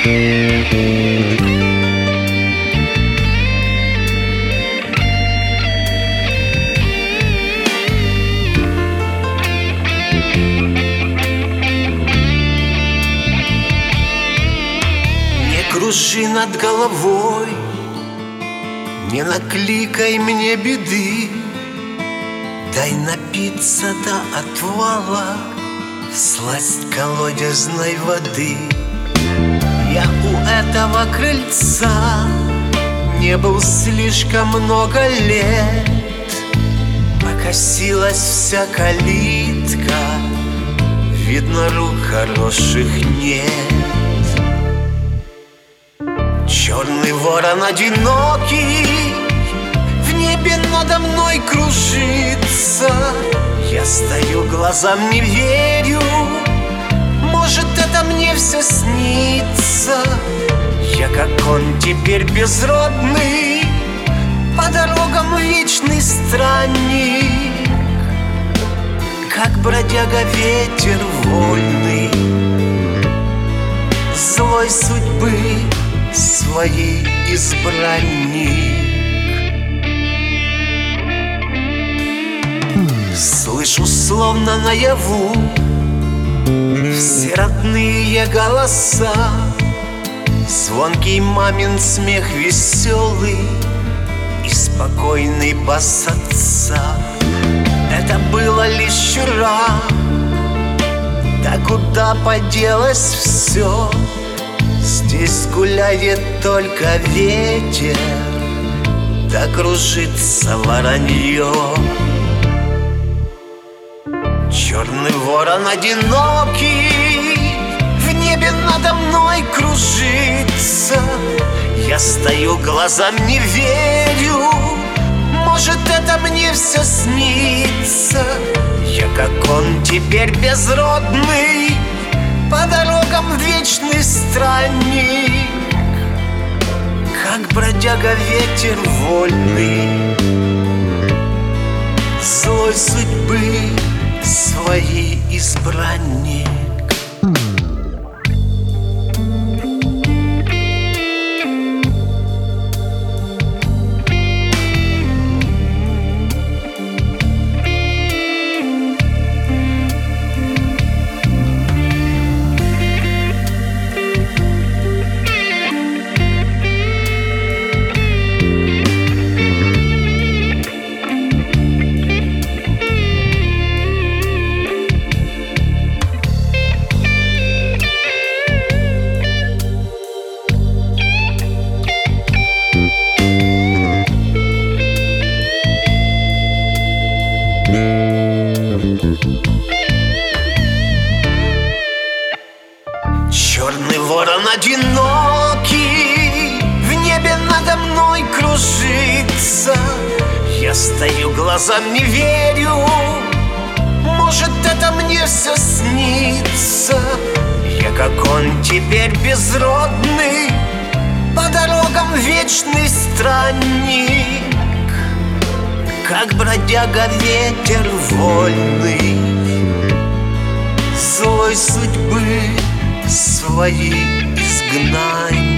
Кружи над головой, не накликай мне беды. Дай напиться до отвала всласть колодезной воды. Я у этого крыльца не был слишком много лет. Покосилась вся калитка, видно, рук хороших нет. Черный ворон одинокий в небе надо мной кружится. Я стою, глазам не верю, может, это мне все снится. Я, как он, теперь безродный, по дорогам вечный странник, как бродяга ветер вольный, злой судьбы своей избранник. Слышу словно наяву все родные голоса, звонкий мамин смех веселый и спокойный бас отца. Это было лишь вчера, да куда поделось все? Здесь гуляет только ветер, да кружится воронье. Черный ворон одинокий в небе надо мной кружится. Я стою, глазам не верю, может, это мне все снится. Я, как он, теперь безродный, по дорогам вечный странник, как бродяга ветер вольный, злой судьбы своей избранник. Черный ворон одинокий в небе надо мной кружится. Я стою, глазам не верю, может, это мне все снится. Я, как он, теперь безродный, по дорогам вечный странник, как бродяга ветер вольный, злой судьбы своей изгнанник.